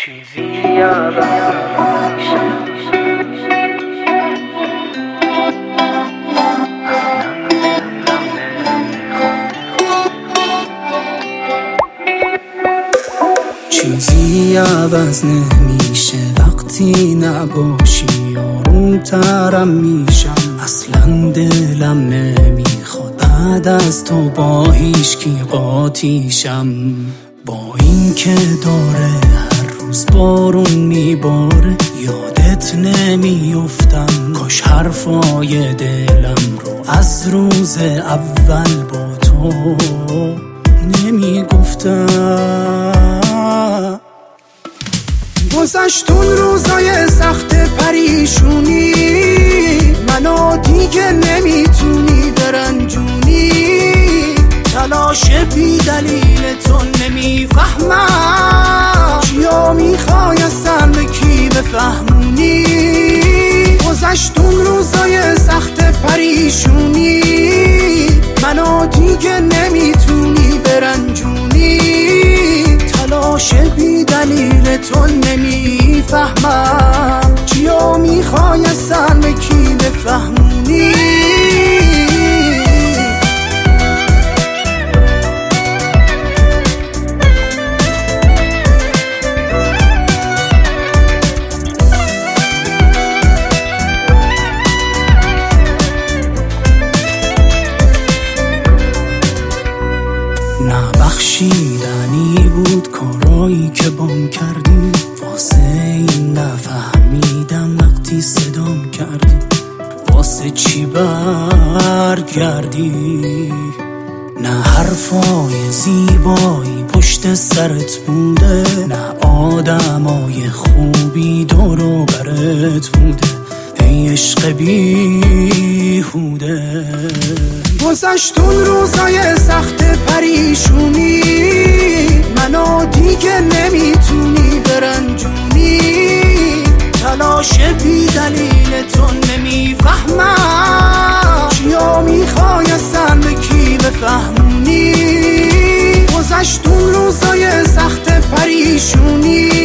چیزی یادم میشه چیزی عوض نمیشه وقتی نباشی، آرومترم میشم، اصلا دلم نمیخواد بعد از تو با هیچکی قاطیشم. با این که داره هر روز بارون میباره یادت نمیافتم، کاش حرفای دلم رو از روز اول با تو نمیگفتم. گذشتون روزای سخت پریشونی، منو دیگه نمیتونی برنجونی، تلاش بی دلیل تو نمیفهمم، چیا میخوای اصلا به کی بفهمونی. گذشتون روزای سخت پریشونی، منو دیگه نمیتونی برنجونی، تلاش بی دلیل تو نمیفهمم، چیا میخوای اصلا به کی بفهمونی. نبخشیدنی بود کارایی که بام کردی، واسه این نفهمیدم وقتی صدام کردی، واسه چی برگردی. نه حرفای زیبایی پشت سرت بوده، نه آدمای خوبی دور و برت بوده، ای عشق بیهوده. گذشتون روزای سخت پریشونی، منو دیگه نمیتونی برنجونی، تلاش بی دلیل تو نمیفهمم، چیا میخوای اصلا به کی بفهمونی. گذشتون روزای سخت پریشونی،